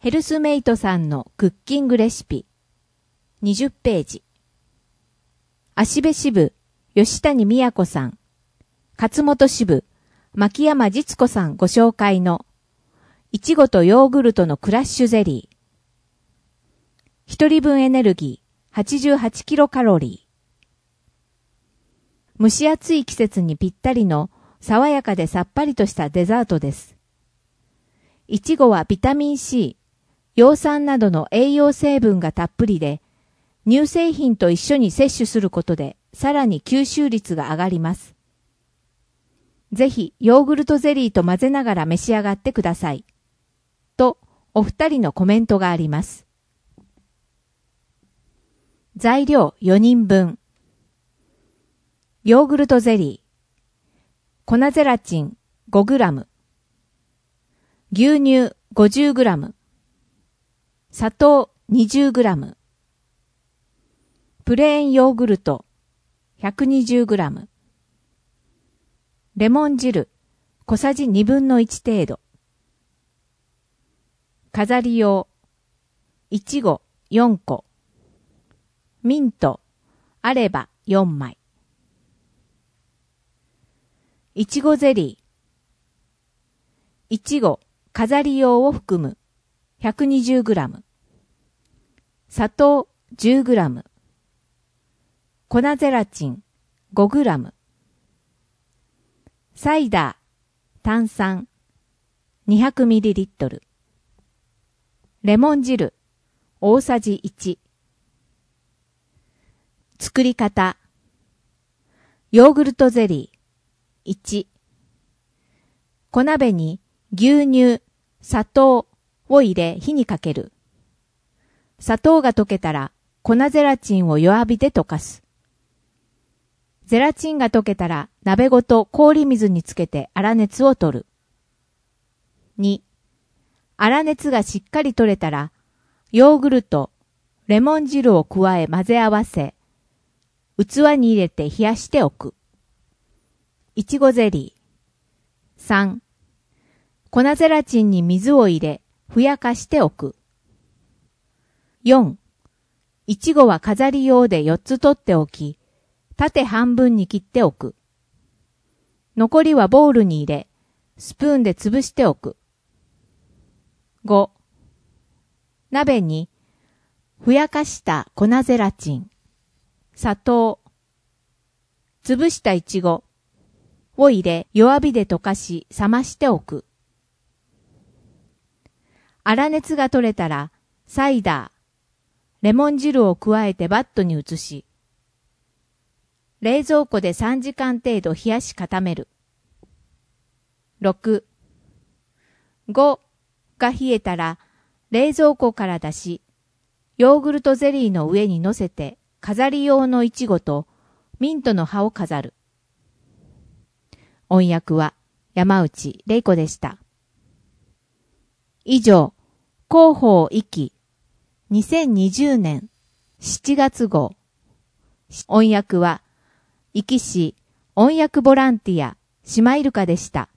ヘルスメイトさんのクッキングレシピ。20ページ。芦部支部、吉谷美子さん。勝本支部、牧山実子さんご紹介の、いちごとヨーグルトのクラッシュゼリー。一人分エネルギー88キロカロリー。蒸し暑い季節にぴったりの爽やかでさっぱりとしたデザートです。いちごはビタミン C、葉酸などの栄養成分がたっぷりで、乳製品と一緒に摂取することでさらに吸収率が上がります。ぜひヨーグルトゼリーと混ぜながら召し上がってください。と、お二人のコメントがあります。材料4人分。ヨーグルトゼリー。粉ゼラチン 5g。牛乳 50g。砂糖 20g。プレーンヨーグルト 120g。レモン汁小さじ1/2程度。飾り用いちご4個。ミントあれば4枚。いちごゼリー。いちご飾り用を含む 120g。砂糖 10g。粉ゼラチン 5g。サイダー、炭酸 200ml。レモン汁大さじ1。作り方。ヨーグルトゼリー1。小鍋に牛乳、砂糖を入れ火にかける。砂糖が溶けたら粉ゼラチンを弱火で溶かす。ゼラチンが溶けたら鍋ごと氷水につけて粗熱を取る。2. 粗熱がしっかり取れたらヨーグルト、レモン汁を加え混ぜ合わせ、器に入れて冷やしておく。いちごゼリー。3. 粉ゼラチンに水を入れ、ふやかしておく。4. いちごは飾り用で4つ取っておき、縦半分に切っておく。残りはボウルに入れ、スプーンで潰しておく。5. 鍋に、ふやかした粉ゼラチン、砂糖、潰したいちごを入れ弱火で溶かし冷ましておく。粗熱が取れたらサイダー、レモン汁を加えてバットに移し、冷蔵庫で3時間程度冷やし固める。6. 5が冷えたら冷蔵庫から出し、ヨーグルトゼリーの上に乗せて飾り用のいちごとミントの葉を飾る。音訳は山内玲子でした。以上、広報一期2020年7月号。音訳は、壱岐市音訳ボランティア、シマイルカでした。